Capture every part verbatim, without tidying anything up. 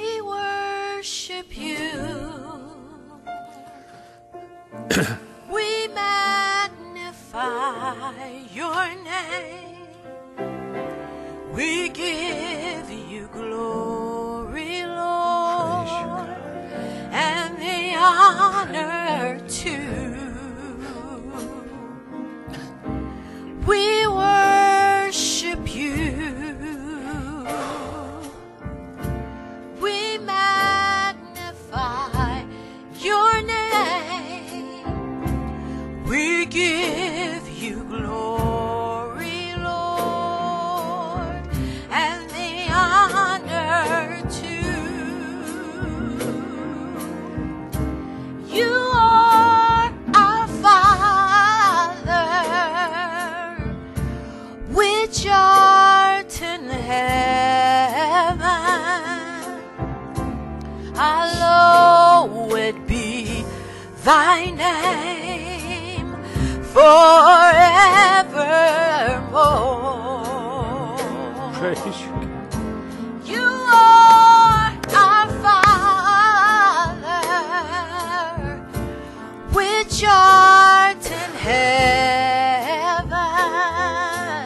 We worship you. We magnify your name. We give you glory, Lord, and the honor too. We worship you. We magnify your name. We give you glory, Lord, and the honor too. You are our Father, which art in heaven. Hallowed be thy name forevermore. Praise you. You are our Father, which art in heaven.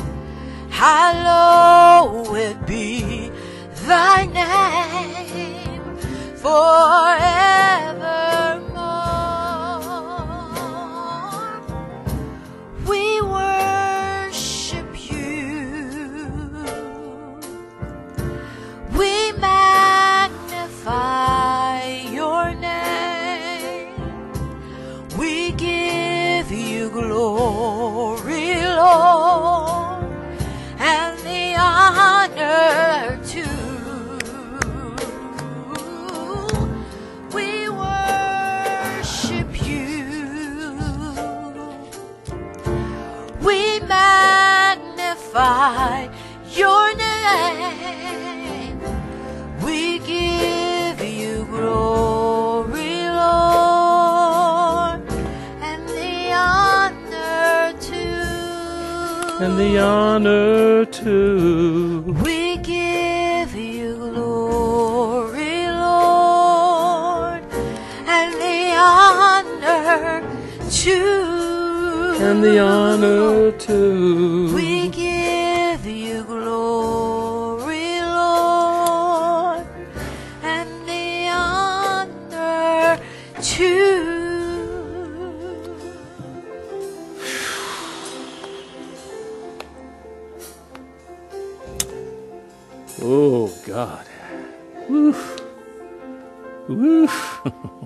Hallowed be thy name forevermore. We worship you. We magnify your name. We give you glory, Lord, and the honor too. We worship you. We magnify your name. We give you glory, Lord, and the honor too. And the honor too. We give you glory, Lord, and the honor too. And the honor too. We give you glory, Lord, and the honor too. Oh, God. Woof. Woof.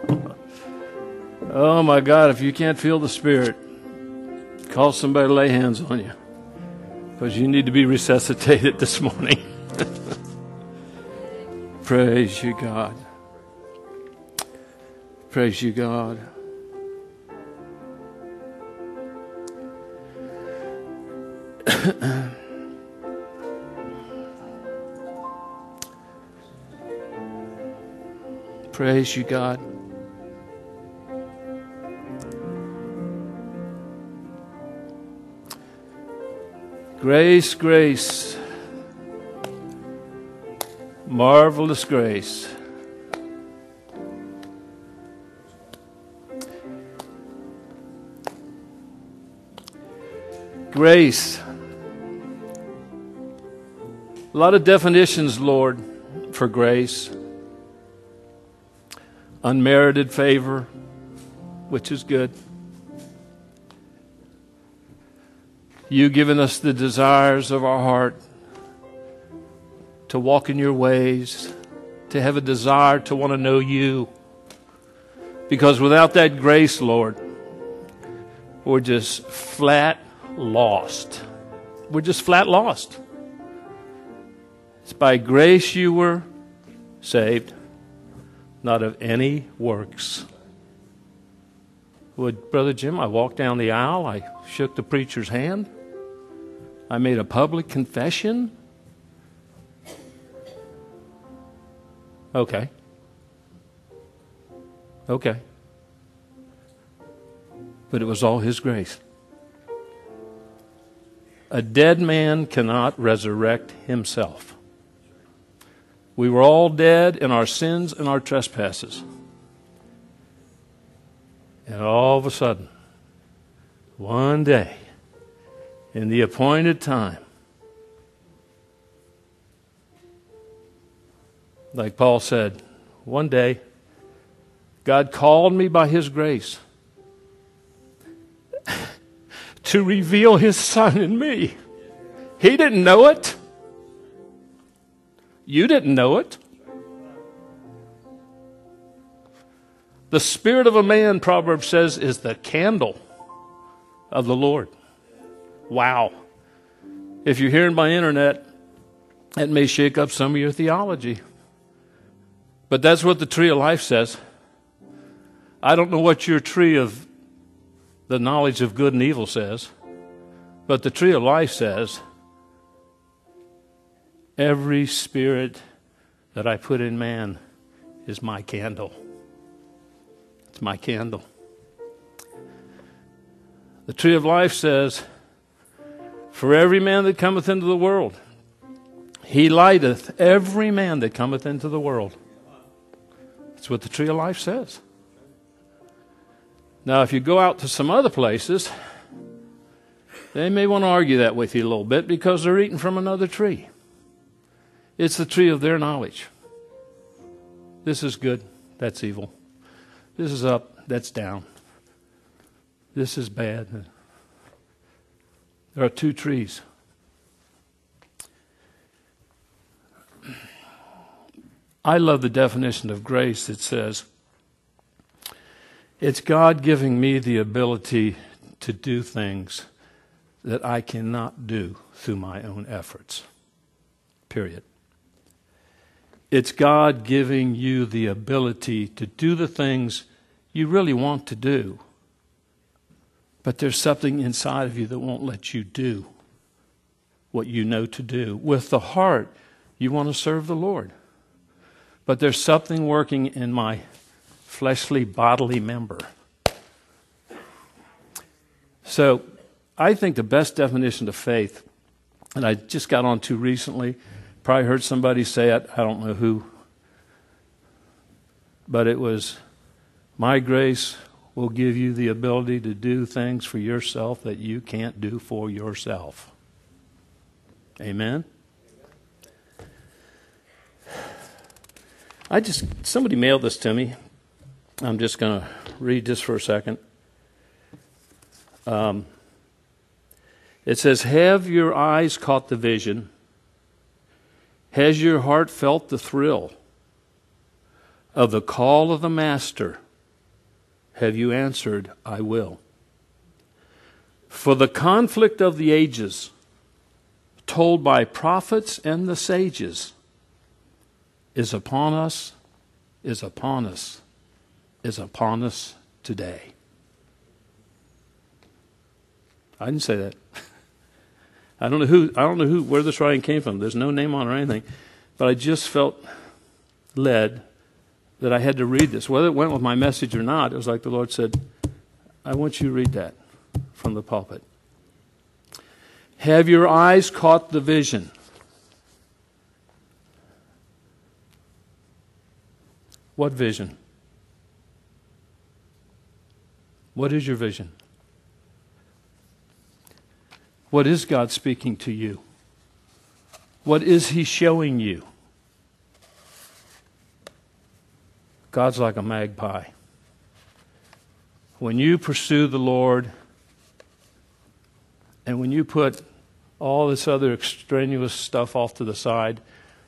Oh, my God, if you can't feel the Spirit, call somebody to lay hands on you, because you need to be resuscitated this morning. Praise you, God. Praise you, God. Praise you, God. Grace, grace, marvelous grace. Grace. A lot of definitions, Lord, for grace. Unmerited favor, which is good. You giving us the desires of our heart to walk in your ways, to have a desire to want to know you. Because without that grace, Lord, we're just flat lost. We're just flat lost. It's by grace you were saved, not of any works. Would Brother Jim, I walked down the aisle, I shook the preacher's hand, I made a public confession. Okay. Okay. But it was all His grace. A dead man cannot resurrect himself. We were all dead in our sins and our trespasses. And all of a sudden, one day, in the appointed time, like Paul said, one day, God called me by His grace to reveal His Son in me. He didn't know it. You didn't know it. The spirit of a man, Proverbs says, is the candle of the Lord. Wow. If you're hearing by internet, it may shake up some of your theology. But that's what the tree of life says. I don't know what your tree of the knowledge of good and evil says, but the tree of life says, every spirit that I put in man is my candle. It's my candle. The tree of life says, for every man that cometh into the world, he lighteth every man that cometh into the world. That's what the tree of life says. Now, if you go out to some other places, they may want to argue that with you a little bit because they're eating from another tree. It's the tree of their knowledge. This is good, that's evil. This is up, that's down. This is bad. There are two trees. I love the definition of grace. It says, it's God giving me the ability to do things that I cannot do through my own efforts. Period. It's God giving you the ability to do the things you really want to do, but there's something inside of you that won't let you do what you know to do. With the heart, you want to serve the Lord, but there's something working in my fleshly bodily member. So I think the best definition of faith, and I just got on to recently, probably heard somebody say it, I don't know who, but it was, my grace will give you the ability to do things for yourself that you can't do for yourself. Amen? I just, somebody mailed this to me. I'm just going to read this for a second. Um, it says, have your eyes caught the vision? Has your heart felt the thrill of the call of the Master? Have you answered, I will? For the conflict of the ages, told by prophets and the sages, is upon us, is upon us, is upon us today. I didn't say that. I don't know who, I don't know who, where this writing came from. There's no name on it or anything. But I just felt led that I had to read this. Whether it went with my message or not, it was like the Lord said, I want you to read that from the pulpit. Have your eyes caught the vision? What vision? What is your vision? What is God speaking to you? What is He showing you? God's like a magpie. When you pursue the Lord, and when you put all this other extraneous stuff off to the side,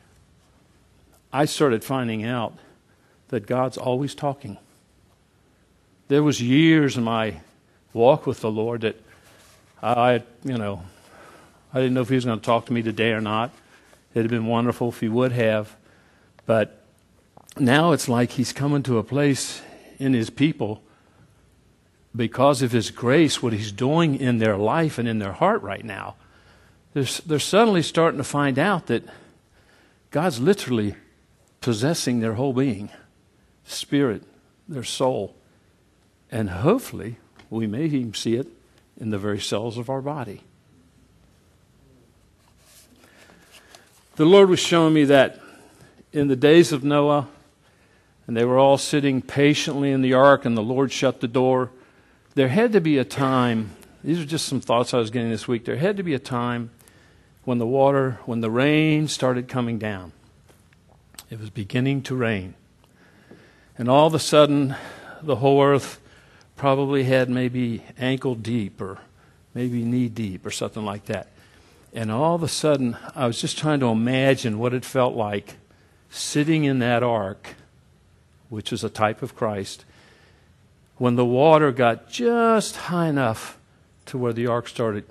I started finding out that God's always talking. There was years in my walk with the Lord that I, you know, I didn't know if He was going to talk to me today or not. It'd have been wonderful if He would have. But now it's like He's coming to a place in His people because of His grace, what He's doing in their life and in their heart right now. They're, they're suddenly starting to find out that God's literally possessing their whole being, spirit, their soul. And hopefully, we may even see it in the very cells of our body. The Lord was showing me that in the days of Noah, and they were all sitting patiently in the ark, and the Lord shut the door, there had to be a time, these are just some thoughts I was getting this week, there had to be a time when the water, when the rain started coming down. It was beginning to rain. And all of a sudden, the whole earth probably had maybe ankle deep or maybe knee deep or something like that. And all of a sudden, I was just trying to imagine what it felt like sitting in that ark, which is a type of Christ, when the water got just high enough to where the ark started.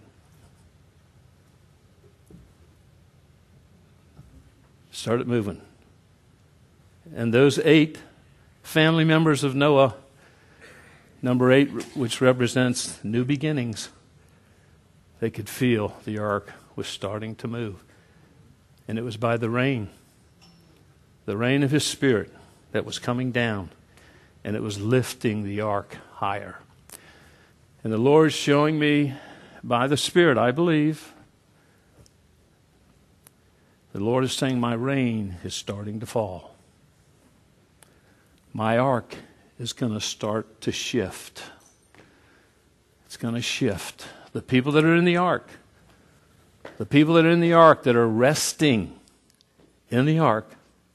Started moving. And those eight family members of Noah, number eight, which represents new beginnings, they could feel the ark was starting to move. And it was by the rain, the rain of His Spirit that was coming down, and it was lifting the ark higher. And the Lord's showing me by the Spirit, I believe, the Lord is saying my rain is starting to fall. My ark is going to start to shift. It's going to shift. The people that are in the ark, the people that are in the ark that are resting in the ark,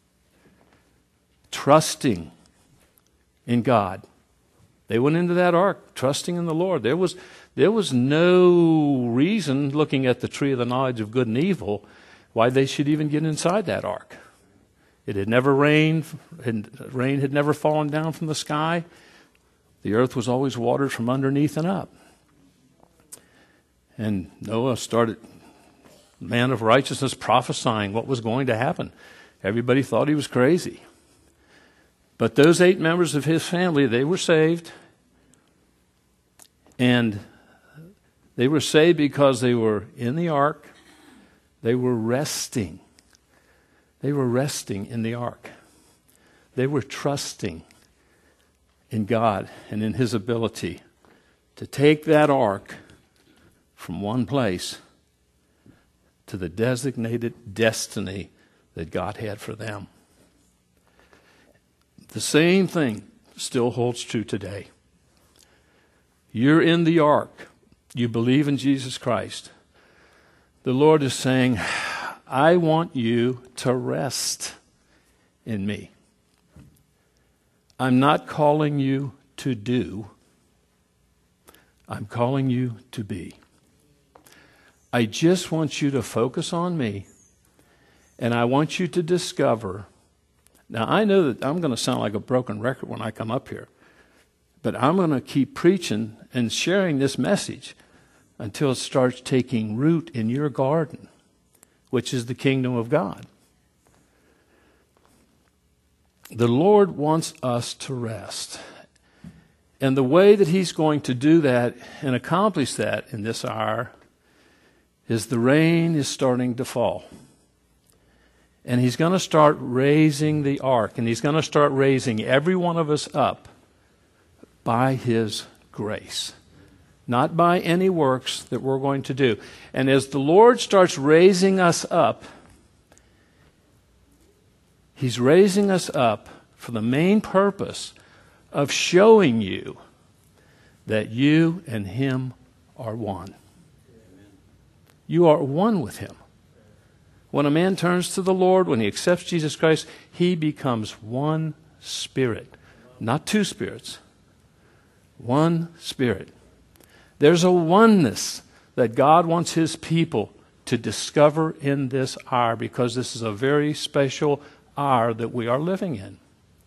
trusting in God. They went into that ark trusting in the Lord. There was, there was no reason, looking at the tree of the knowledge of good and evil, why they should even get inside that ark. It had never rained. Rain had never fallen down from the sky. The earth was always watered from underneath and up. And Noah started, man of righteousness, prophesying what was going to happen. Everybody thought he was crazy. But those eight members of his family, they were saved. And they were saved because they were in the ark. They were resting. They were resting in the ark. They were trusting in God and in His ability to take that ark from one place to the designated destiny that God had for them. The same thing still holds true today. You're in the ark. You believe in Jesus Christ. The Lord is saying, I want you to rest in me. I'm not calling you to do. I'm calling you to be. I just want you to focus on me, and I want you to discover. Now, I know that I'm going to sound like a broken record when I come up here, but I'm going to keep preaching and sharing this message until it starts taking root in your garden, which is the kingdom of God. The Lord wants us to rest. And the way that He's going to do that and accomplish that in this hour is the rain is starting to fall. And He's going to start raising the ark, and He's going to start raising every one of us up by His grace, not by any works that we're going to do. And as the Lord starts raising us up, He's raising us up for the main purpose of showing you that you and Him are one. You are one with Him. When a man turns to the Lord, when he accepts Jesus Christ, he becomes one spirit. Not two spirits. One spirit. There's a oneness that God wants His people to discover in this hour, because this is a very special hour that we are living in.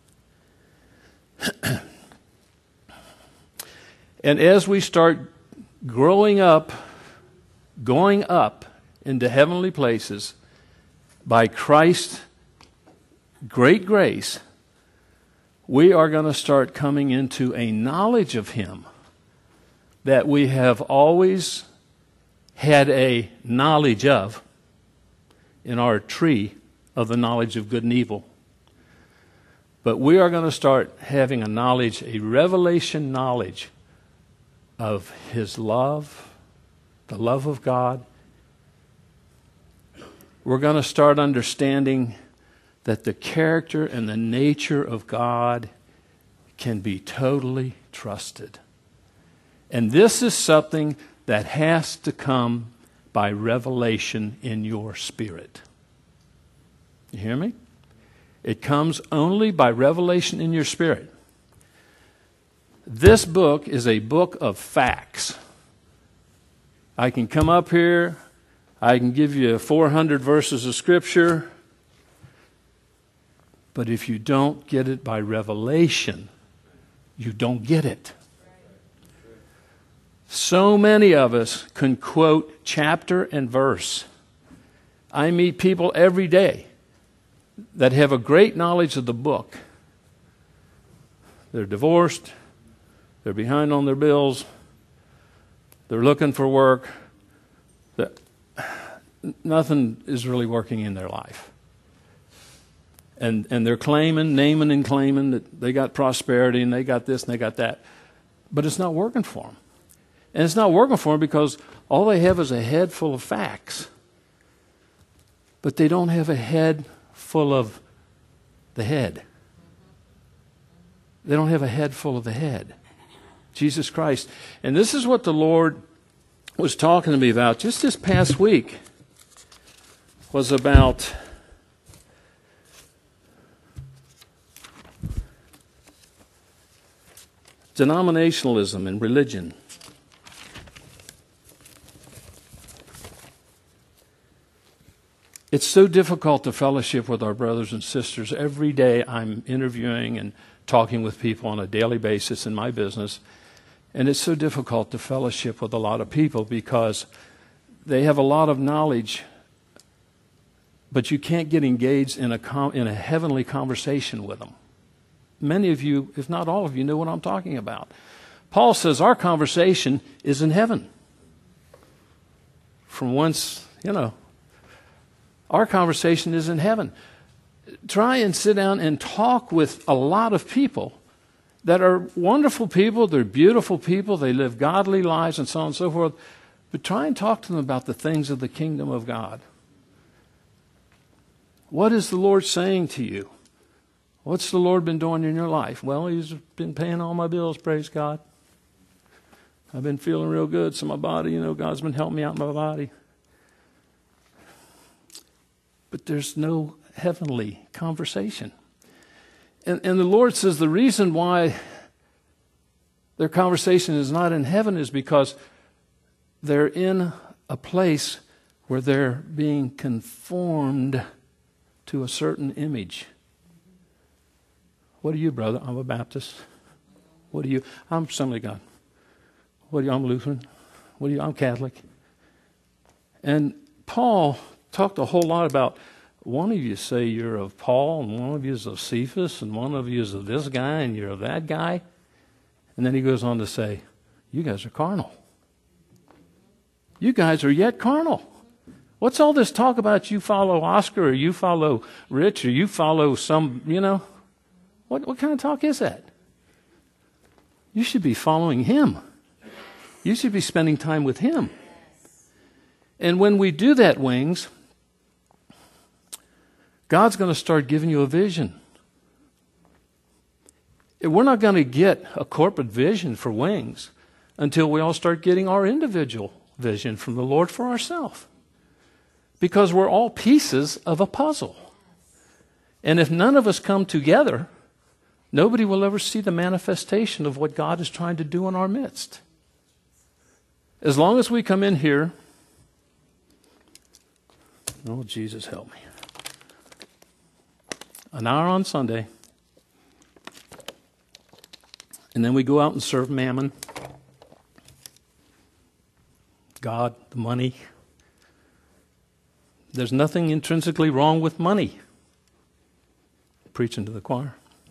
And as we start growing up, going up into heavenly places by Christ's great grace, we are going to start coming into a knowledge of Him that we have always had a knowledge of in our tree of the knowledge of good and evil. But we are going to start having a knowledge, a revelation knowledge of His love, the love of God. We're going to start understanding that the character and the nature of God can be totally trusted. And this is something that has to come by revelation in your spirit. You hear me? It comes only by revelation in your spirit. This book is a book of facts. I can come up here, I can give you four hundred verses of Scripture, but if you don't get it by revelation, you don't get it. So many of us can quote chapter and verse. I meet people every day that have a great knowledge of the book. They're divorced. They're behind on their bills. They're looking for work. Nothing is really working in their life. And and they're claiming, naming and claiming that they got prosperity and they got this and they got that. But it's not working for them. And it's not working for them because all they have is a head full of facts. But they don't have a head full of the head. They don't have a head full of the head. Jesus Christ. And this is what the Lord was talking to me about just this past week. Was about denominationalism and religion. It's so difficult to fellowship with our brothers and sisters. Every day I'm interviewing and talking with people on a daily basis in my business. And it's so difficult to fellowship with a lot of people because they have a lot of knowledge, but you can't get engaged in a com- in a heavenly conversation with them. Many of you, if not all of you, know what I'm talking about. Paul says our conversation is in heaven. From whence, you know, our conversation is in heaven. Try and sit down and talk with a lot of people that are wonderful people, they're beautiful people, they live godly lives and so on and so forth, but try and talk to them about the things of the kingdom of God. What is the Lord saying to you? What's the Lord been doing in your life? Well, He's been paying all my bills, praise God. I've been feeling real good, so my body, you know, God's been helping me out in my body. But there's no heavenly conversation. And, and the Lord says the reason why their conversation is not in heaven is because they're in a place where they're being conformed to a certain image. What are you, brother? I'm a Baptist. What are you? I'm Assembly of God. What are you? I'm Lutheran. What are you? I'm Catholic. And Paul talked a whole lot about one of you say you're of Paul, and one of you is of Cephas, and one of you is of this guy, and you're of that guy. And then he goes on to say, you guys are carnal. You guys are yet carnal. What's all this talk about you follow Oscar, or you follow Rich, or you follow some, you know? What, what kind of talk is that? You should be following Him. You should be spending time with Him. And when we do that, Wings, God's going to start giving you a vision. We're not going to get a corporate vision for Wings until we all start getting our individual vision from the Lord for ourselves. Because we're all pieces of a puzzle. And if none of us come together, nobody will ever see the manifestation of what God is trying to do in our midst. As long as we come in here, oh, Jesus, help me. An hour on Sunday, and then we go out and serve mammon, God, the money. There's nothing intrinsically wrong with money. Preaching to the choir.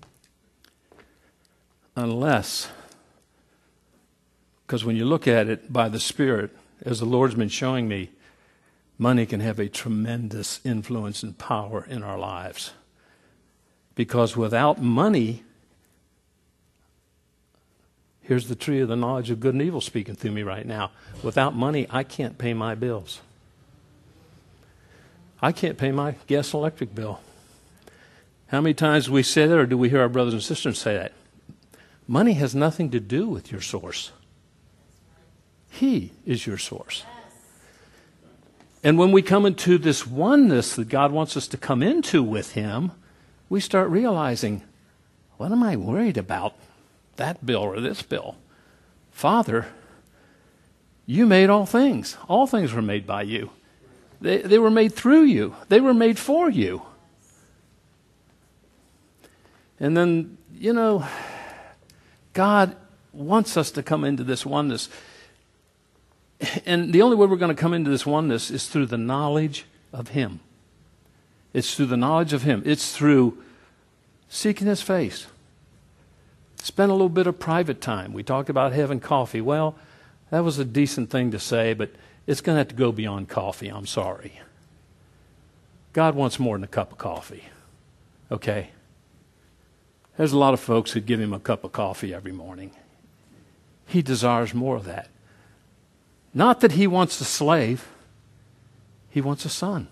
Unless, because when you look at it by the Spirit, as the Lord's been showing me, money can have a tremendous influence and power in our lives. Because without money, here's the tree of the knowledge of good and evil speaking through me right now. Without money, I can't pay my bills. I can't pay my gas and electric bill. How many times do we say that, or do we hear our brothers and sisters say that? Money has nothing to do with your source. He is your source. And when we come into this oneness that God wants us to come into with Him, we start realizing, what am I worried about? That bill or this bill? Father, you made all things. All things were made by you. They, they were made through you. They were made for you. And then, you know, God wants us to come into this oneness. And the only way we're going to come into this oneness is through the knowledge of Him. It's through the knowledge of Him. It's through seeking His face. Spend a little bit of private time. We talked about having coffee. Well, that was a decent thing to say, but it's going to have to go beyond coffee. I'm sorry. God wants more than a cup of coffee. Okay? There's a lot of folks who give Him a cup of coffee every morning. He desires more of that. Not that He wants a slave. He wants a son.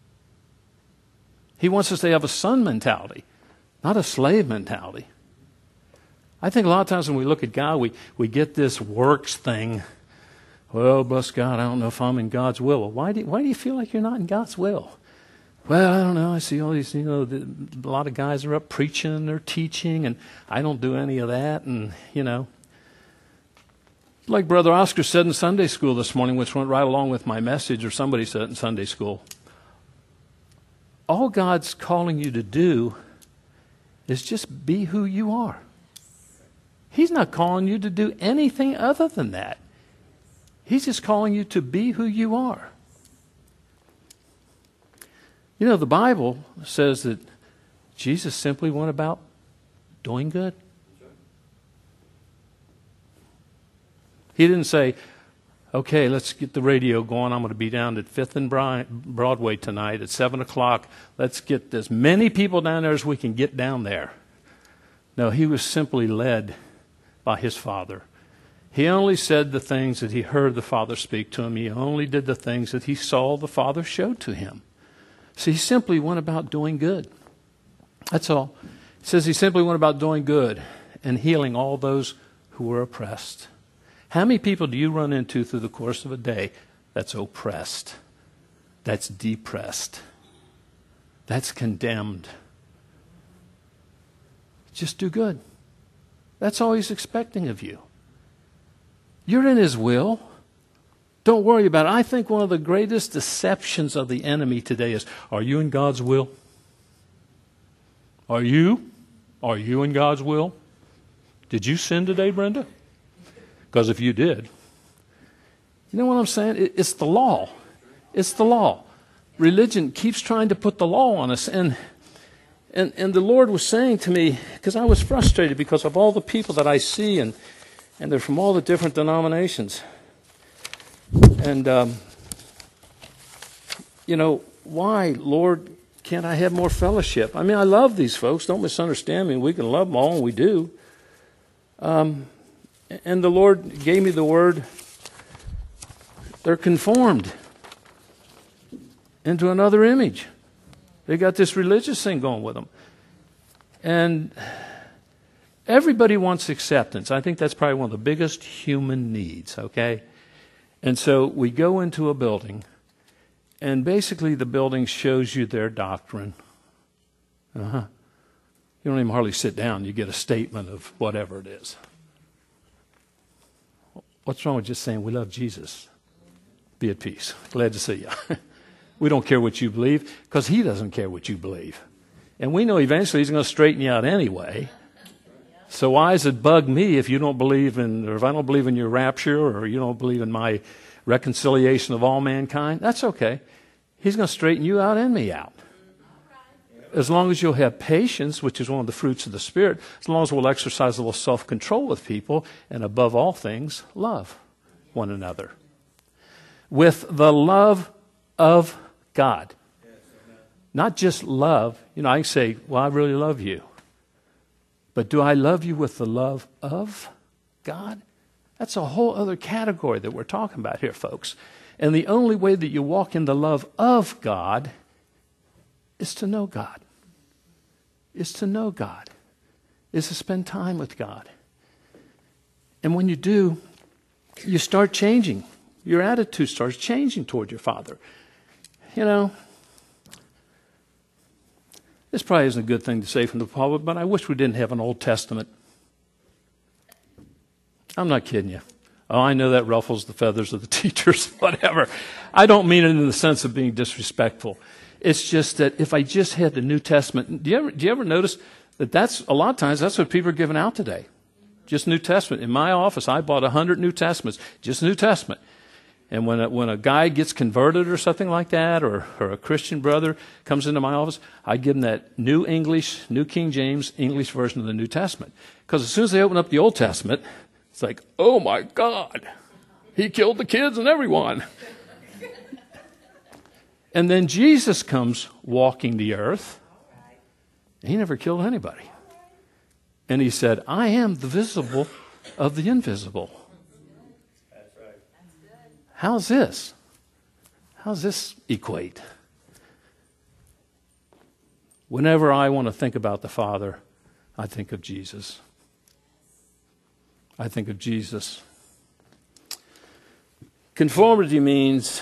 He wants us to have a son mentality, not a slave mentality. I think a lot of times when we look at God, we, we get this works thing. Well, bless God, I don't know if I'm in God's will. Well, why do, why do you feel like you're not in God's will? Well, I don't know. I see all these, you know, the, a lot of guys are up preaching, they're teaching, and I don't do any of that. And, you know, like Brother Oscar said in Sunday school this morning, which went right along with my message, or somebody said it in Sunday school, all God's calling you to do is just be who you are. He's not calling you to do anything other than that. He's just calling you to be who you are. You know, the Bible says that Jesus simply went about doing good. He didn't say, okay, let's get the radio going. I'm going to be down at Fifth and Broadway tonight at seven o'clock. Let's get as many people down there as we can get down there. No, He was simply led by His Father. He only said the things that He heard the Father speak to Him. He only did the things that He saw the Father show to Him. So He simply went about doing good. That's all. It says He simply went about doing good and healing all those who were oppressed. How many people do you run into through the course of a day that's oppressed, that's depressed, that's condemned? Just do good. That's all He's expecting of you. You're in His will. Don't worry about it. I think one of the greatest deceptions of the enemy today is, are you in God's will? Are you? Are you in God's will? Did you sin today, Brenda? Because if you did, you know what I'm saying? It, it's the law. It's the law. Religion keeps trying to put the law on us. And and, and the Lord was saying to me, because I was frustrated because of all the people that I see, and, and they're from all the different denominations. And, um, you know, why, Lord, can't I have more fellowship? I mean, I love these folks. Don't misunderstand me. We can love them all, and we do. Um, and the Lord gave me the word, they're conformed into another image. They got this religious thing going with them. And everybody wants acceptance. I think that's probably one of the biggest human needs, okay? And so we go into a building, and basically the building shows you their doctrine. Uh-huh. You don't even hardly sit down. You get a statement of whatever it is. What's wrong with just saying, we love Jesus? Be at peace. Glad to see you. We don't care what you believe, because He doesn't care what you believe. And we know eventually He's going to straighten you out anyway. So why does it bug me if you don't believe in, or if I don't believe in your rapture, or you don't believe in my reconciliation of all mankind? That's okay. He's going to straighten you out and me out. As long as you'll have patience, which is one of the fruits of the Spirit, as long as we'll exercise a little self-control with people, and above all things, love one another. With the love of God. Not just love. You know, I can say, well, I really love you. But do I love you with the love of God? That's a whole other category that we're talking about here, folks. And the only way that you walk in the love of God is to know God. is to know God, is to spend time with God. And when you do, you start changing. Your attitude starts changing toward your Father. You know, this probably isn't a good thing to say from the pulpit, but I wish we didn't have an Old Testament. I'm not kidding you. Oh, I know that ruffles the feathers of the teachers, whatever. I don't mean it in the sense of being disrespectful. It's just that if I just had the New Testament, do you ever, do you ever notice that that's, a lot of times, that's what people are giving out today? Just New Testament. In my office, I bought a hundred New Testaments, just New Testament. And when a, when a guy gets converted or something like that, or, or a Christian brother comes into my office, I give them that New English, New King James English version of the New Testament. Because as soon as they open up the Old Testament, it's like, oh my God, he killed the kids and everyone. And then Jesus comes walking the earth. He never killed anybody. And he said, I am the visible of the invisible. How's this? How's this equate? Whenever I want to think about the Father, I think of Jesus. I think of Jesus. Conformity means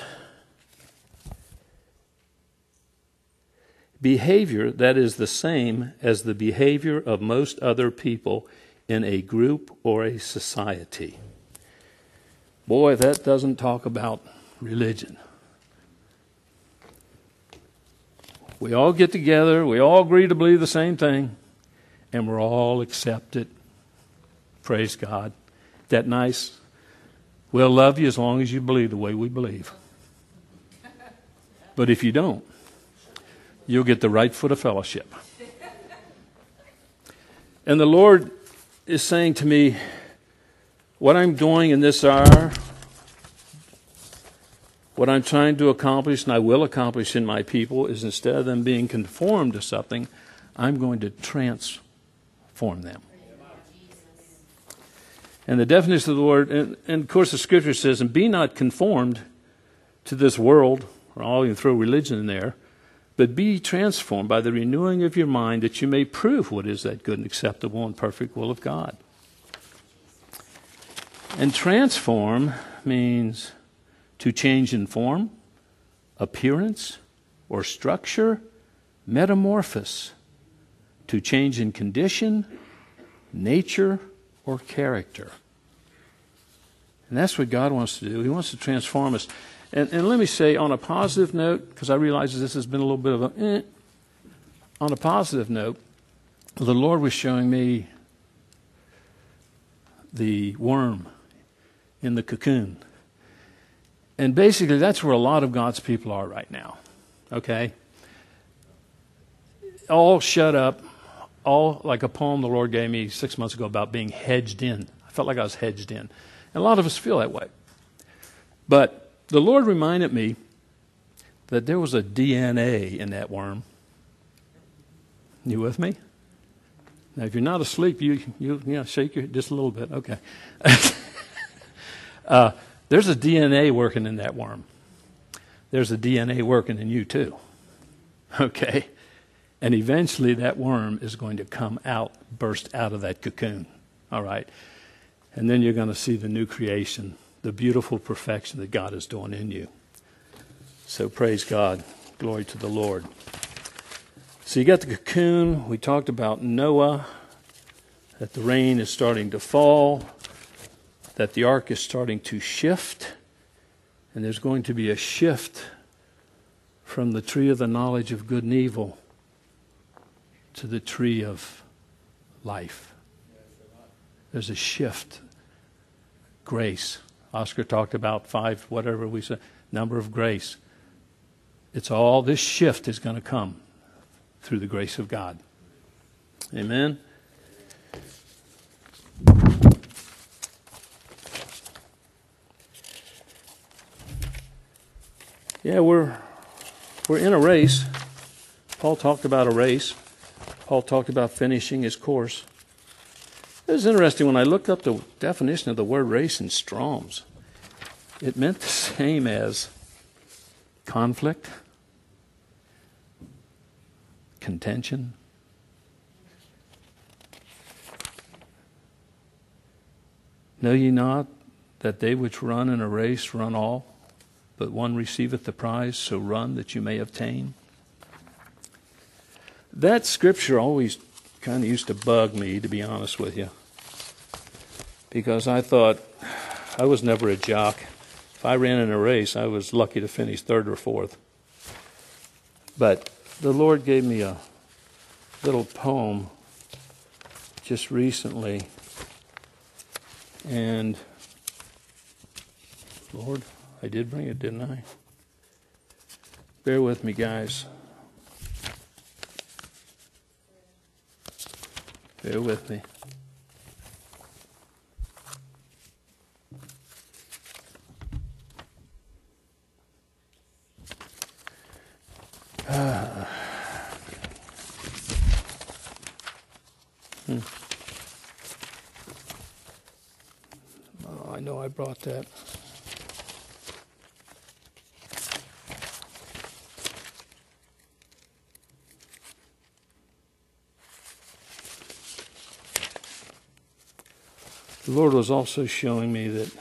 behavior that is the same as the behavior of most other people in a group or a society. Boy, that doesn't talk about religion. We all get together, we all agree to believe the same thing, and we're all accepted. Praise God. That nice? We'll love you as long as you believe the way we believe. But if you don't, you'll get the right foot of fellowship. And the Lord is saying to me, what I'm doing in this hour, what I'm trying to accomplish, and I will accomplish in my people, is instead of them being conformed to something, I'm going to transform them. And the definition of the word, and, and of course the scripture says, and be not conformed to this world, or I'll even throw religion in there, but be transformed by the renewing of your mind, that you may prove what is that good and acceptable and perfect will of God. And transform means to change in form, appearance, or structure, metamorphose, to change in condition, nature, or character. And that's what God wants to do. He wants to transform us. And, and let me say, on a positive note, because I realize this has been a little bit of a eh, on a positive note, the Lord was showing me the worm in the cocoon. And basically, that's where a lot of God's people are right now. Okay? All shut up. All like a poem the Lord gave me six months ago about being hedged in. I felt like I was hedged in. And a lot of us feel that way. But the Lord reminded me that there was a D N A in that worm. You with me? Now, if you're not asleep, you you, you know, shake your just a little bit. Okay. uh, there's a D N A working in that worm. There's a D N A working in you too. Okay. And eventually that worm is going to come out, burst out of that cocoon. All right. And then you're going to see the new creation, the beautiful perfection that God is doing in you. So praise God. Glory to the Lord. So you got the cocoon. We talked about Noah, that the rain is starting to fall, that the ark is starting to shift, and there's going to be a shift from the tree of the knowledge of good and evil to the tree of life. There's a shift. Grace. Oscar talked about five, whatever we said, number of grace. It's all, this shift is going to come through the grace of God. Amen. Yeah, we're we're in a race. Paul talked about a race. Paul talked about finishing his course. It was interesting when I looked up the definition of the word race in Strong's. It meant the same as conflict, contention, Know ye not that they which run in a race run all, but one receiveth the prize, so run that you may obtain? That scripture always kind of used to bug me, to be honest with you, because I thought I was never a jock. If I ran in a race, I was lucky to finish third or fourth. But the Lord gave me a little poem just recently, and Lord, I did bring it, didn't I? Bear with me, guys. Bear with me. Ah. Hmm. Oh, I know I brought that. The Lord was also showing me that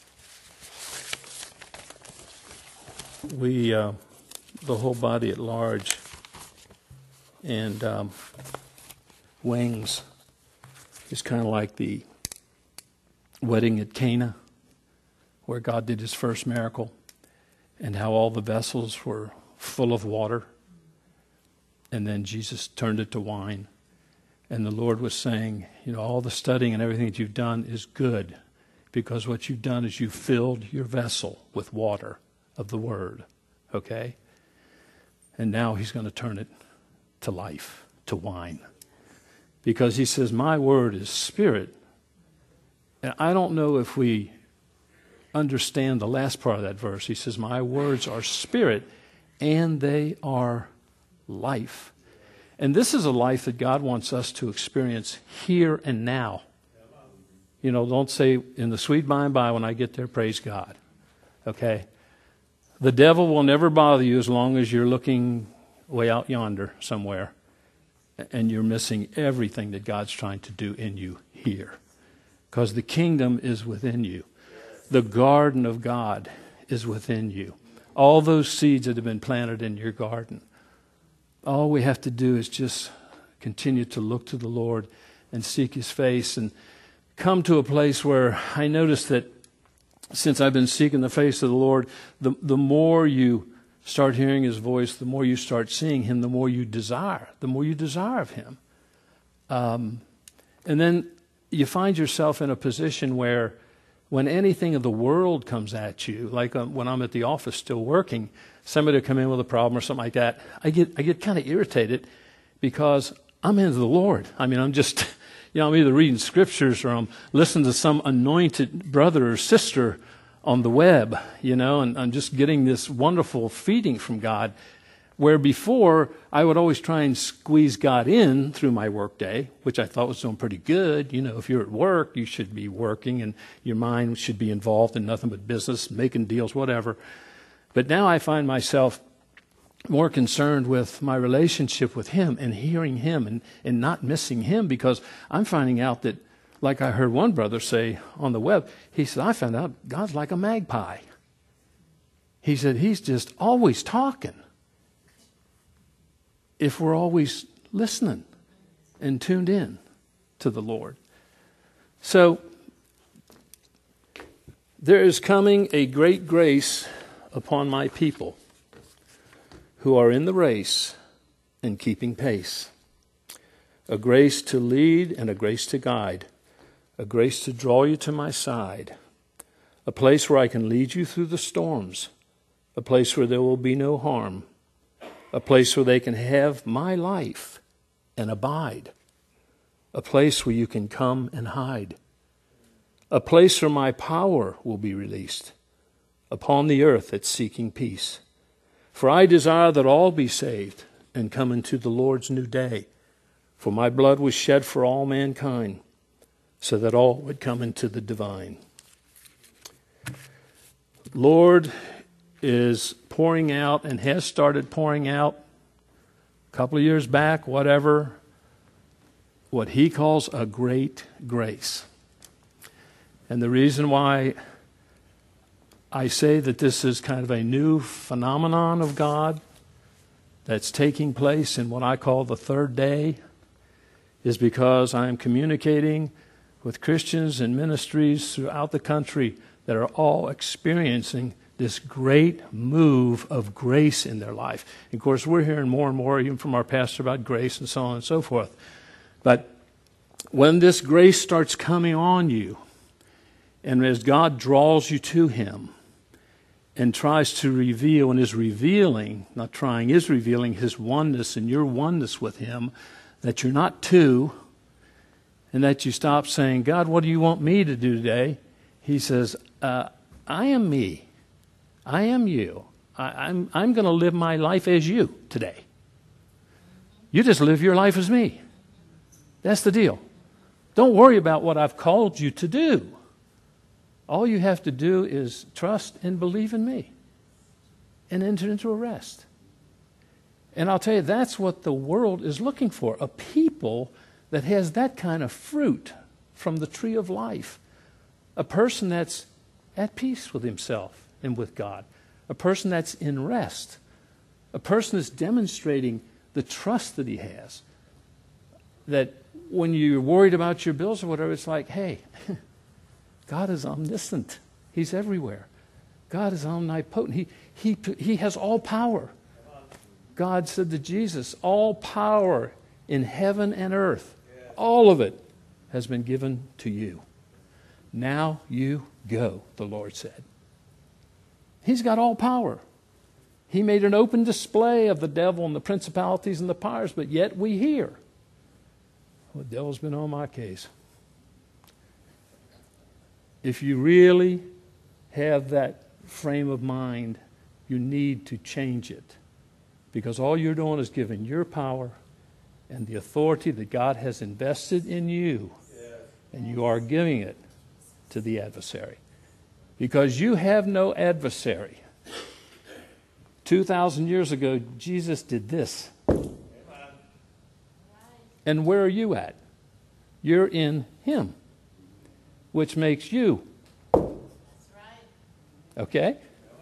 we, uh, the whole body at large, and um, wings is kind of like the wedding at Cana, where God did his first miracle, and how all the vessels were full of water, and then Jesus turned it to wine. And the Lord was saying, you know, all the studying and everything that you've done is good, because what you've done is you've filled your vessel with water of the Word, okay? And now he's going to turn it to life, to wine. Because he says, my Word is spirit. And I don't know if we understand the last part of that verse. He says, my words are spirit, and they are life. And this is a life that God wants us to experience here and now. You know, don't say in the sweet by and by when I get there, praise God. Okay? The devil will never bother you as long as you're looking way out yonder somewhere and you're missing everything that God's trying to do in you here. Because the kingdom is within you. The garden of God is within you. All those seeds that have been planted in your garden. All we have to do is just continue to look to the Lord and seek his face and come to a place where I notice that since I've been seeking the face of the Lord, the, the more you start hearing his voice, the more you start seeing him, the more you desire, the more you desire of him. Um, and then you find yourself in a position where when anything of the world comes at you, like um, when I'm at the office still working, somebody will come in with a problem or something like that, I get I get kind of irritated because I'm into the Lord. I mean, I'm just, you know, I'm either reading scriptures or I'm listening to some anointed brother or sister on the web, you know, and I'm just getting this wonderful feeding from God. Where before, I would always try and squeeze God in through my workday, which I thought was doing pretty good. You know, if you're at work, you should be working and your mind should be involved in nothing but business, making deals, whatever. But now I find myself more concerned with my relationship with him and hearing him and, and not missing him, because I'm finding out that, like I heard one brother say on the web, he said, I found out God's like a magpie. He said, he's just always talking. If we're always listening and tuned in to the Lord. So, there is coming a great grace upon my people who are in the race and keeping pace. A grace to lead and a grace to guide. A grace to draw you to my side. A place where I can lead you through the storms. A place where there will be no harm. A place where they can have my life and abide. A place where you can come and hide. A place where my power will be released upon the earth that's seeking peace. For I desire that all be saved and come into the Lord's new day. For my blood was shed for all mankind, so that all would come into the divine. Lord is pouring out and has started pouring out a couple of years back, whatever, what he calls a great grace. And the reason why I say that this is kind of a new phenomenon of God that's taking place in what I call the third day is because I am communicating with Christians and ministries throughout the country that are all experiencing this great move of grace in their life. And of course, we're hearing more and more, even from our pastor, about grace and so on and so forth. But when this grace starts coming on you, and as God draws you to Him and tries to reveal and is revealing, not trying, is revealing His oneness and your oneness with Him, that you're not two, and that you stop saying, God, what do you want me to do today? He says, uh, I am me. I am you. I, I'm, I'm going to live my life as you today. You just live your life as me. That's the deal. Don't worry about what I've called you to do. All you have to do is trust and believe in me and enter into a rest. And I'll tell you, that's what the world is looking for, a people that has that kind of fruit from the tree of life, a person that's at peace with himself and with God, a person that's in rest, a person that's demonstrating the trust that he has, that when you're worried about your bills or whatever, it's like, hey, God is omniscient. He's everywhere. God is omnipotent. He, he, he has all power. God said to Jesus, all power in heaven and earth, all of it has been given to you. Now you go, the Lord said. He's got all power. He made an open display of the devil and the principalities and the powers, but yet we hear. Well, the devil's been on my case. If you really have that frame of mind, you need to change it. Because all you're doing is giving your power and the authority that God has invested in you, and you are giving it to the adversary. Because you have no adversary. two thousand years ago, Jesus did this. And where are you at? You're in Him, which makes you. Okay?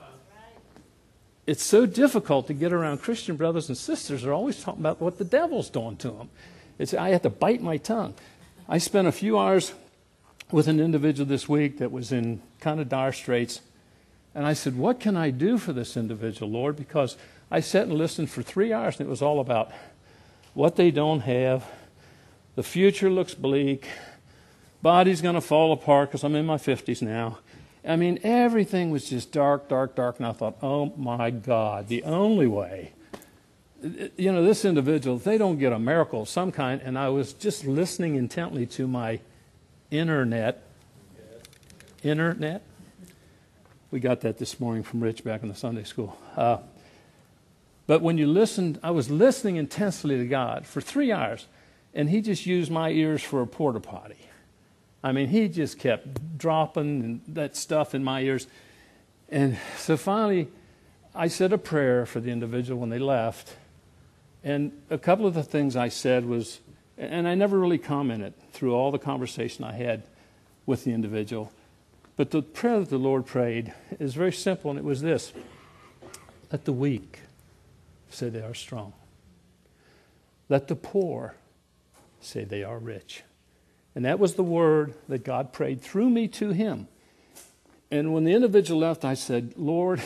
It's so difficult to get around Christian brothers and sisters. They're always talking about what the devil's doing to them. It's, I have to bite my tongue. I spent a few hours with an individual this week that was in kind of dire straits. And I said, what can I do for this individual, Lord? Because I sat and listened for three hours, and it was all about what they don't have. The future looks bleak. Body's going to fall apart because I'm in my fifties now. I mean, everything was just dark, dark, dark. And I thought, oh, my God, the only way. You know, this individual, if they don't get a miracle of some kind, and I was just listening intently to my internet. Internet? We got that this morning from Rich back in the Sunday school. Uh, but when you listened, I was listening intensely to God for three hours, and He just used my ears for a porta potty. I mean, He just kept dropping that stuff in my ears. And so finally, I said a prayer for the individual when they left. And a couple of the things I said was, and I never really commented through all the conversation I had with the individual, but the prayer that the Lord prayed is very simple, and it was this: let the weak say they are strong. Let the poor say they are rich. And that was the word that God prayed through me to him. And when the individual left, I said, Lord,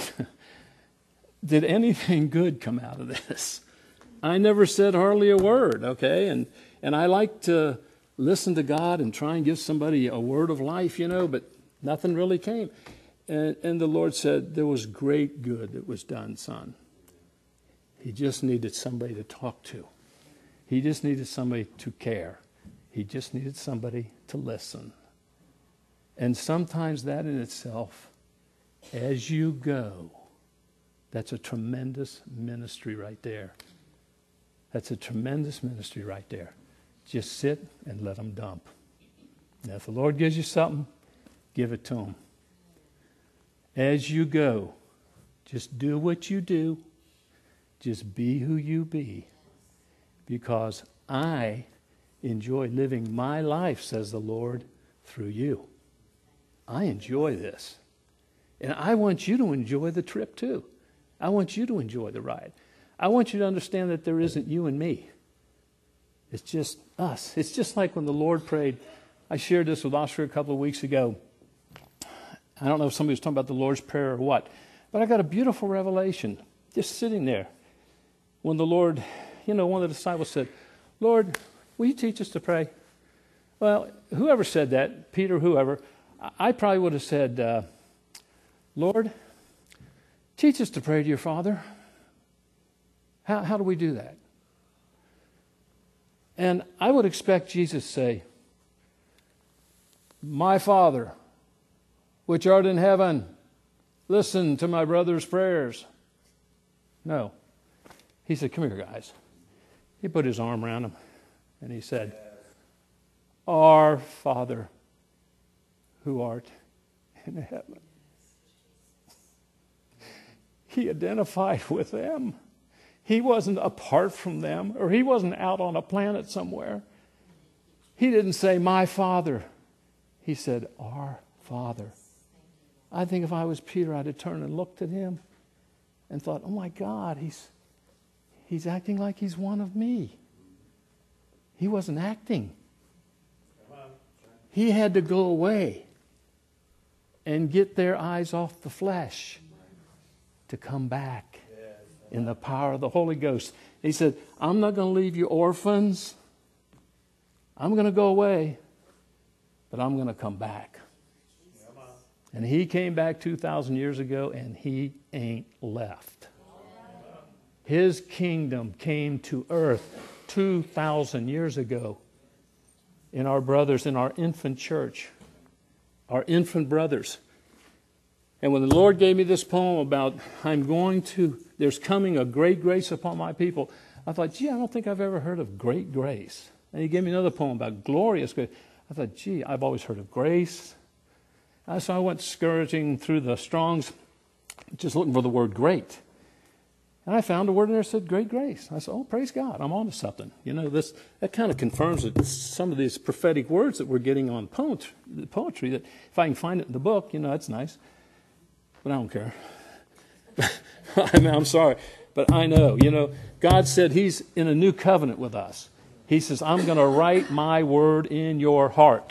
did anything good come out of this? I never said hardly a word, okay? And and I like to listen to God and try and give somebody a word of life, you know, but nothing really came. And, and the Lord said, there was great good that was done, son. He just needed somebody to talk to. He just needed somebody to care. He just needed somebody to listen. And sometimes that in itself, as you go, that's a tremendous ministry right there. That's a tremendous ministry right there. Just sit and let them dump. Now, if the Lord gives you something, give it to him. As you go, just do what you do. Just be who you be. Because I enjoy living my life, says the Lord, through you. I enjoy this. And I want you to enjoy the trip too. I want you to enjoy the ride. I want you to understand that there isn't you and me. It's just us. It's just like when the Lord prayed. I shared this with Oscar a couple of weeks ago. I don't know if somebody was talking about the Lord's Prayer or what, but I got a beautiful revelation just sitting there. When the Lord, you know, one of the disciples said, Lord, will you teach us to pray? Well, whoever said that, Peter, whoever, I probably would have said, uh, Lord, teach us to pray to your Father. How, how do we do that? And I would expect Jesus to say, my Father, which art in heaven, listen to my brother's prayers. No. He said, come here, guys. He put his arm around him and he said, our Father who art in heaven. He identified with them. He wasn't apart from them, or he wasn't out on a planet somewhere. He didn't say, my Father. He said, our Father. I think if I was Peter, I'd have turned and looked at him and thought, oh my God, he's, he's acting like he's one of me. He wasn't acting. He had to go away and get their eyes off the flesh to come back in the power of the Holy Ghost. He said, I'm not going to leave you orphans. I'm going to go away, but I'm going to come back. And he came back two thousand years ago, and he ain't left. His kingdom came to earth two thousand years ago in our brothers, in our infant church, our infant brothers. And when the Lord gave me this poem about, I'm going to, there's coming a great grace upon my people, I thought, gee, I don't think I've ever heard of great grace. And he gave me another poem about glorious grace. I thought, gee, I've always heard of grace. Uh, so I went skirting through the Strong's, just looking for the word great. And I found a word in there that said great grace. I said, oh, praise God, I'm on to something. You know, this that kind of confirms that some of these prophetic words that we're getting on poetry, poetry, that if I can find it in the book, you know, that's nice. But I don't care. I mean, I'm sorry. But I know, you know, God said he's in a new covenant with us. He says, I'm going to write my word in your heart.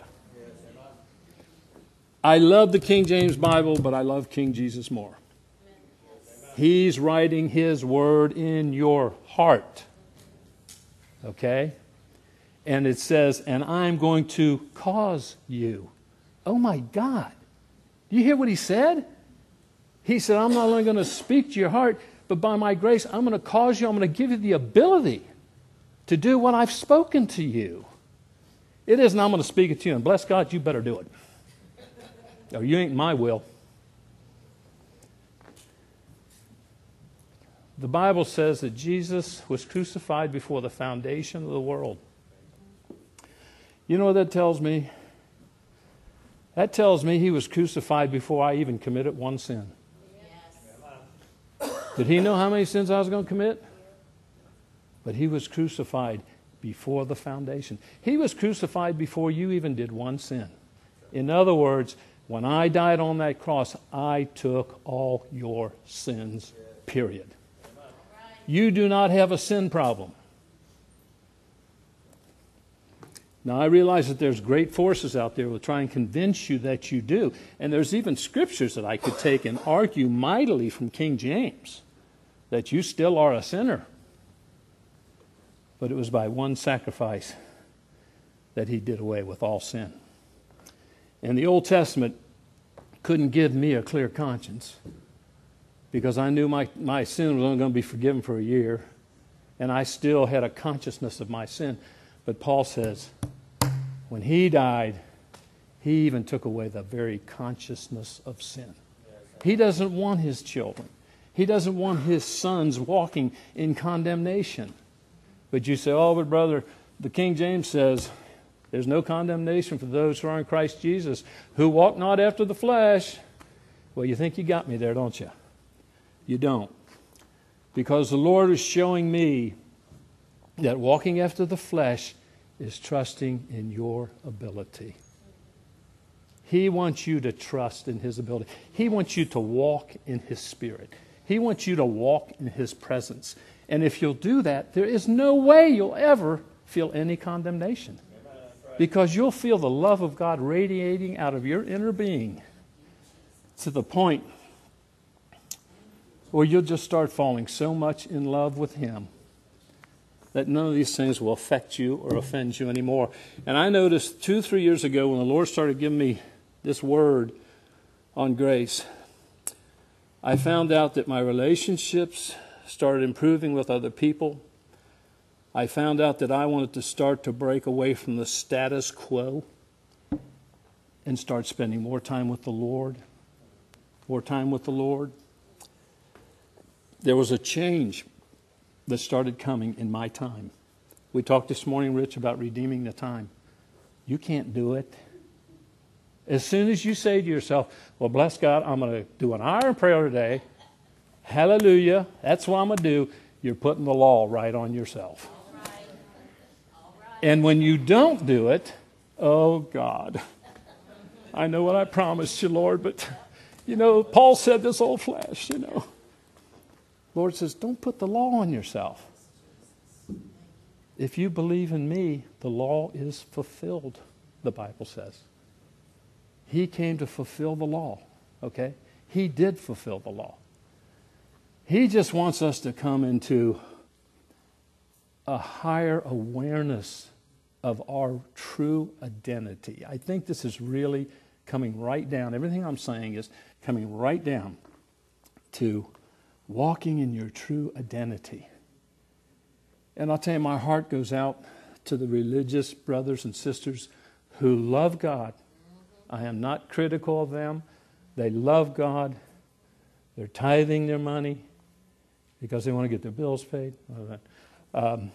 I love the King James Bible, but I love King Jesus more. He's writing his word in your heart. Okay? And it says, and I'm going to cause you. Oh my God. Do you hear what he said? He said, I'm not only going to speak to your heart, but by my grace, I'm going to cause you, I'm going to give you the ability to do what I've spoken to you. It isn't I'm going to speak it to you, and bless God, you better do it. Or you ain't my will. The Bible says that Jesus was crucified before the foundation of the world. You know what that tells me? That tells me he was crucified before I even committed one sin. Yes. Did he know how many sins I was going to commit? But he was crucified before the foundation. He was crucified before you even did one sin. In other words, when I died on that cross, I took all your sins, period. You do not have a sin problem. Now, I realize that there's great forces out there who will try and convince you that you do. And there's even scriptures that I could take and argue mightily from King James that you still are a sinner. But it was by one sacrifice that he did away with all sin. And the Old Testament couldn't give me a clear conscience because I knew my, my sin was only going to be forgiven for a year, and I still had a consciousness of my sin. But Paul says, when he died, he even took away the very consciousness of sin. He doesn't want his children. He doesn't want his sons walking in condemnation. But you say, oh, but brother, the King James says, there's no condemnation for those who are in Christ Jesus, who walk not after the flesh. Well, you think you got me there, don't you? You don't. Because the Lord is showing me that walking after the flesh is trusting in your ability. He wants you to trust in His ability. He wants you to walk in His Spirit. He wants you to walk in His presence. And if you'll do that, there is no way you'll ever feel any condemnation. Because you'll feel the love of God radiating out of your inner being to the point where you'll just start falling so much in love with Him that none of these things will affect you or offend you anymore. And I noticed two, three years ago when the Lord started giving me this word on grace, I found out that my relationships started improving with other people. I found out that I wanted to start to break away from the status quo and start spending more time with the Lord. More time with the Lord. There was a change that started coming in my time. We talked this morning, Rich, about redeeming the time. You can't do it. As soon as you say to yourself, well, bless God, I'm going to do an hour of prayer today. Hallelujah. That's what I'm going to do. You're putting the law right on yourself. All right. All right. And when you don't do it, oh, God, I know what I promised you, Lord, but, you know, Paul said this old flesh, you know. Lord says, don't put the law on yourself. If you believe in me, the law is fulfilled, the Bible says. He came to fulfill the law, okay? He did fulfill the law. He just wants us to come into a higher awareness of our true identity. I think this is really coming right down. Everything I'm saying is coming right down to walking in your true identity. And I'll tell you, my heart goes out to the religious brothers and sisters who love God. I am not critical of them. They love God. They're tithing their money because they want to get their bills paid. Um,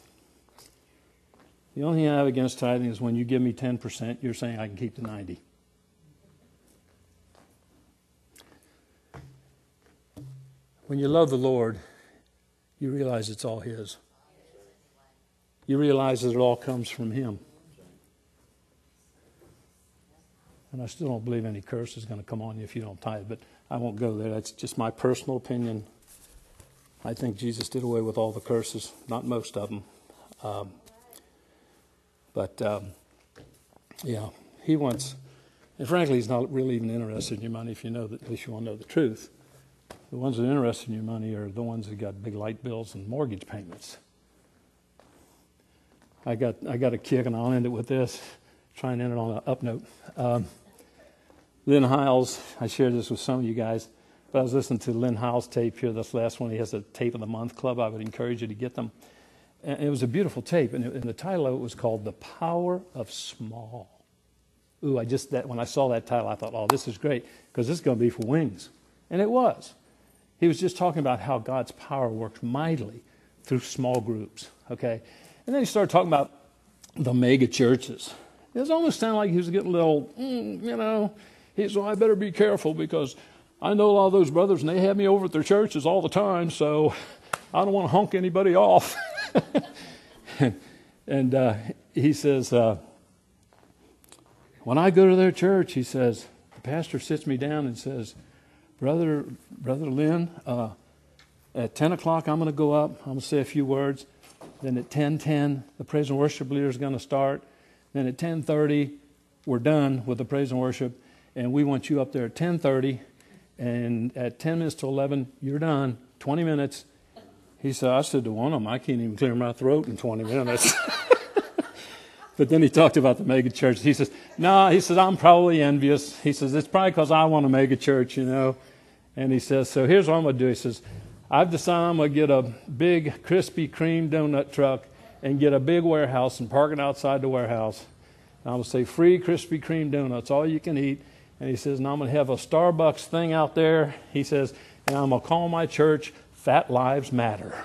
the only thing I have against tithing is when you give me ten percent, you're saying I can keep the ninety. When you love the Lord, you realize it's all His. You realize that it all comes from Him. And I still don't believe any curse is going to come on you if you don't tithe, but I won't go there. That's just my personal opinion. I think Jesus did away with all the curses, not most of them. Um, but, um, yeah, He wants, and frankly, He's not really even interested in your money if you know that, at least you want to know the truth. The ones that are interested in your money are the ones that got big light bills and mortgage payments. I got I got a kick, and I'll end it with this. Try and end it on an up note. Um, Lynn Hiles, I shared this with some of you guys, but I was listening to Lynn Hiles' tape here, this last one. He has a Tape of the Month Club. I would encourage you to get them. And it was a beautiful tape, and, it, and the title of it was called The Power of Small. Ooh, I just, that when I saw that title, I thought, oh, this is great, because this is going to be for wings. And it was. He was just talking about how God's power works mightily through small groups, okay? And then he started talking about the mega churches. It was almost sounded like he was getting a little, mm, you know, he said, well, I better be careful because I know a lot of those brothers and they have me over at their churches all the time, so I don't want to honk anybody off. and and uh, he says, uh, when I go to their church, he says, the pastor sits me down and says, Brother, Brother Lynn, uh, at ten o'clock I'm going to go up. I'm going to say a few words. Then at ten ten, the praise and worship leader is going to start. Then at ten thirty, we're done with the praise and worship, and we want you up there at ten thirty. And at ten minutes to eleven, you're done. twenty minutes. He said, I said to one of them, I can't even clear my throat in twenty minutes. But then he talked about the mega church. He says, no, nah, he says, I'm probably envious. He says, it's probably because I want a mega church, you know. And he says, so here's what I'm going to do. He says, I've decided I'm going to get a big Krispy Kreme donut truck and get a big warehouse and park it outside the warehouse. And I'm going to say, free Krispy Kreme donuts, all you can eat. And he says, and I'm going to have a Starbucks thing out there. He says, and I'm going to call my church Fat Lives Matter.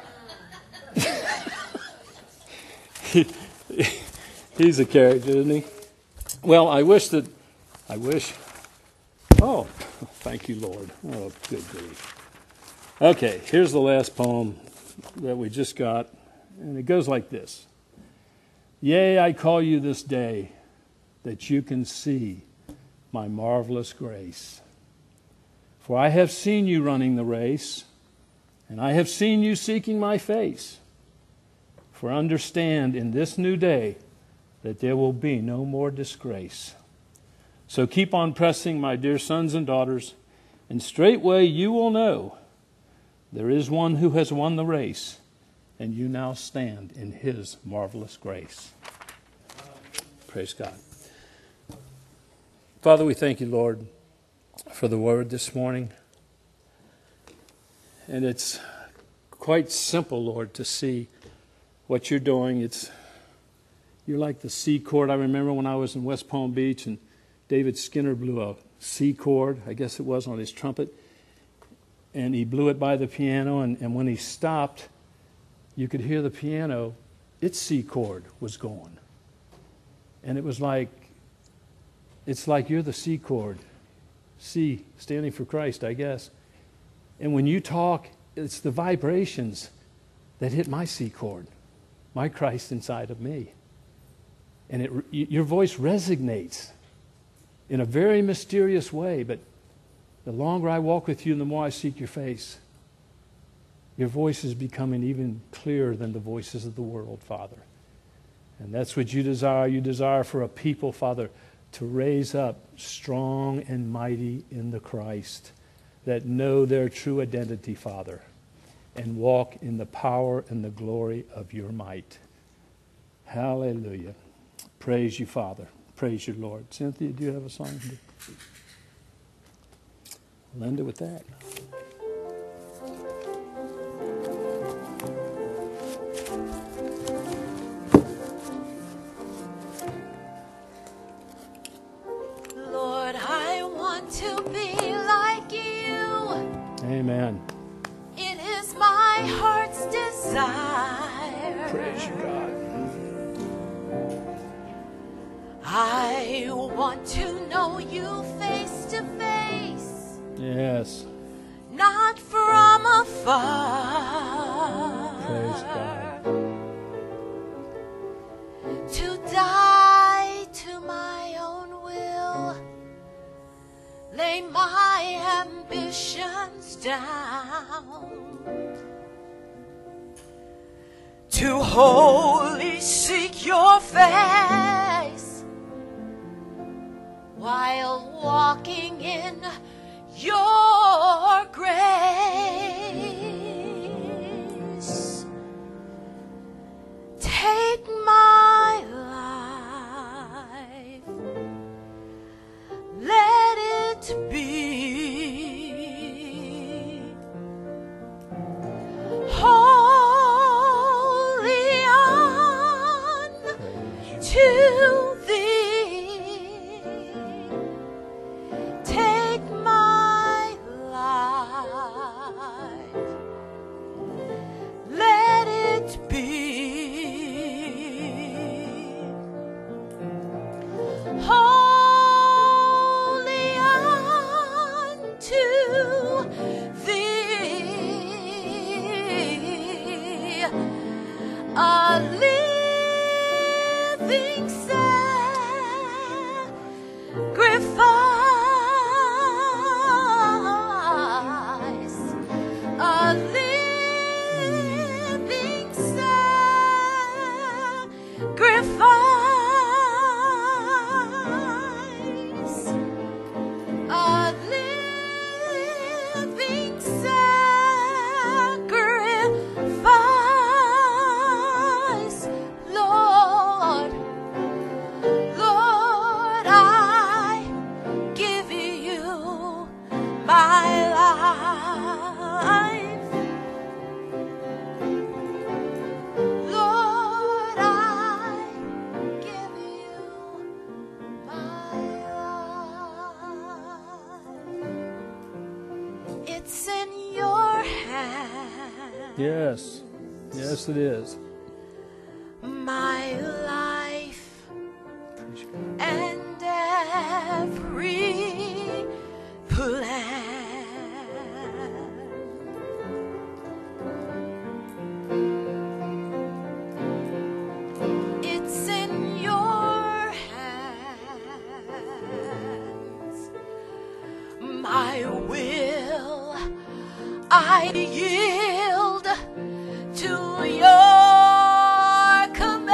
he, he's a character, isn't he? Well, I wish that, I wish, oh, thank you, Lord. Oh, good grief. Okay, here's the last poem that we just got, and it goes like this. Yea, I call you this day that you can see my marvelous grace. For I have seen you running the race, and I have seen you seeking my face. For understand in this new day that there will be no more disgrace. So keep on pressing, my dear sons and daughters, and straightway you will know there is one who has won the race, and you now stand in his marvelous grace. Praise God. Father, we thank you, Lord, for the word this morning. And it's quite simple, Lord, to see what you're doing. It's You're like the C chord. I remember when I was in West Palm Beach and David Skinner blew a C chord, I guess it was, on his trumpet. And he blew it by the piano, and, and when he stopped, you could hear the piano, its C chord was going. And it was like, it's like you're the C chord. C, standing for Christ, I guess. And when you talk, it's the vibrations that hit my C chord, my Christ inside of me. And it, your voice resonates in a very mysterious way, but the longer I walk with you and the more I seek your face, your voice is becoming even clearer than the voices of the world, Father. And that's what you desire. You desire for a people, Father, to raise up strong and mighty in the Christ, that know their true identity, Father, and walk in the power and the glory of your might. Hallelujah. Praise you, Father. Praise you, Lord. Cynthia, do you have a song? We'll end it with that. Lord, I want to be like you. Amen. It is my heart's desire. Praise you, God. I want to know you face to face. Yes. Not from afar. Praise God. To die to my own will. Lay my ambitions down. To wholly seek your face. While walking in your grace, take my life, let it be wholly unto thee. Take my life, let it be wholly unto thee, a living sacrifice. A living sacrifice, a living sacrifice, Lord, Lord, I give you my life. It's in your hand. Yes. Yes, it is. My life and every plan. It's in your hand. my will I yield to your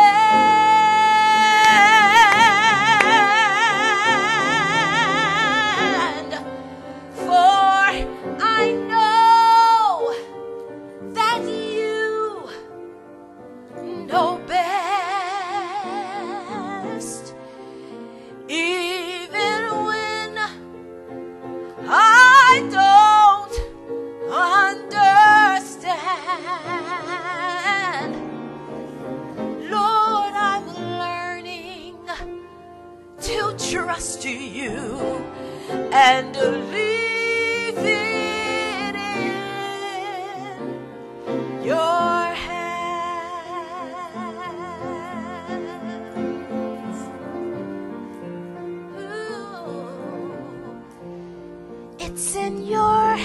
command, for I know that you know best, even when I don't understand. Lord, I'm learning to trust you and leave it in your hands. Ooh, it's in your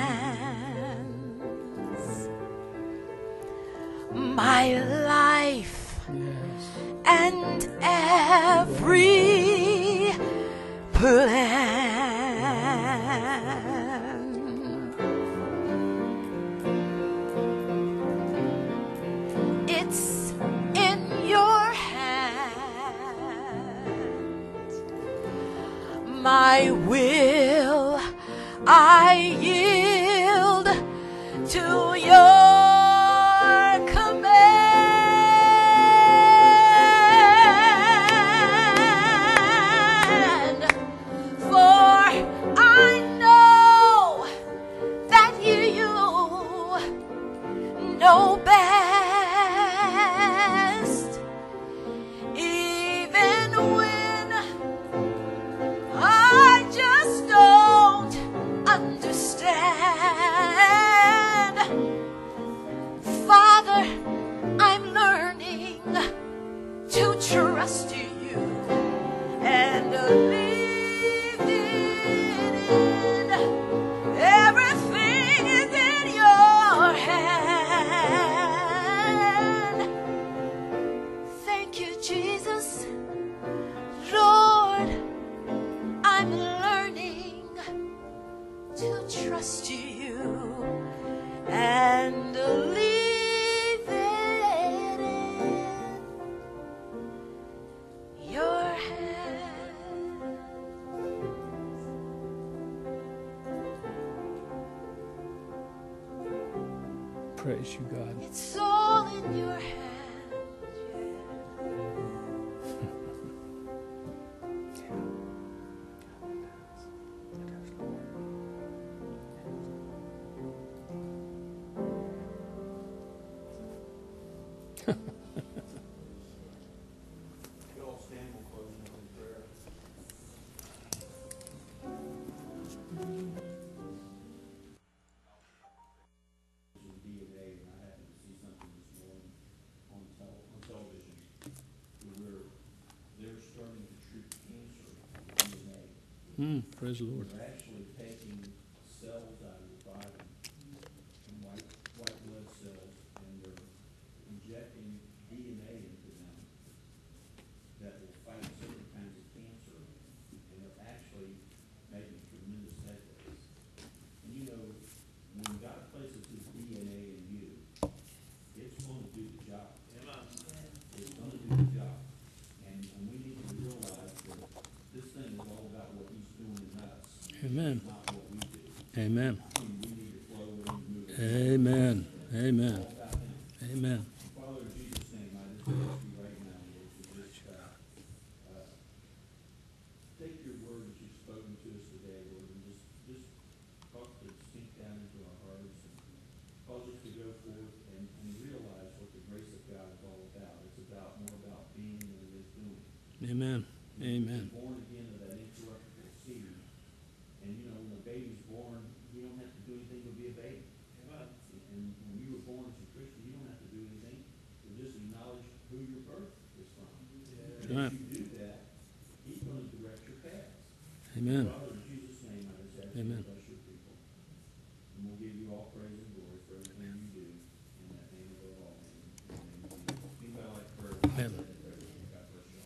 hands, my life and every plan. It's in your hands, my will I yield to your command, for I know that you know best, even when I just don't understand. Father, I'm learning to trust you and leave it in. Everything is in your hand. Thank you, Jesus. Lord, I'm learning to trust you and leave it in your hands. Praise you, God. It's all in your hands. You all stand, we'll close in prayer. D N A, and I happened to see something this morning on tel- on television where they're starting to treat cancer with D N A. Mm, praise the Lord. They're actually taking cells out of your body, and white white blood cells, and they're injecting D N A into them that will fight certain kinds of cancer, and they're actually making tremendous headway. And you know, when God places His D N A in you, it's going to do the job. It's going to do the job. And, and we need to realize that this thing is all about what He's doing in us, Amen. not what we do. Amen. And we need to flow, we need to move. Amen. Amen. All about Him. Amen. Father, in Jesus' name, I just ask you right now, Lord, to just uh, uh, take your word that you've spoken to us today, Lord, and just just cause it to sink down into our hearts and cause us to go forth and, and realize what the grace of God is all about. It's about more about being than it is doing. Amen. Amen. We're born again of that incorruptible seed, and you know when a baby's born, you don't have to do anything but be a baby. And when you were born as a Christian, you don't have to do anything. You just acknowledge who your birth is from. And Right. if you do that, He's going to direct your paths. Amen. Father, in Jesus' name, I just ask you Amen. to bless your people. And we'll give you all praise and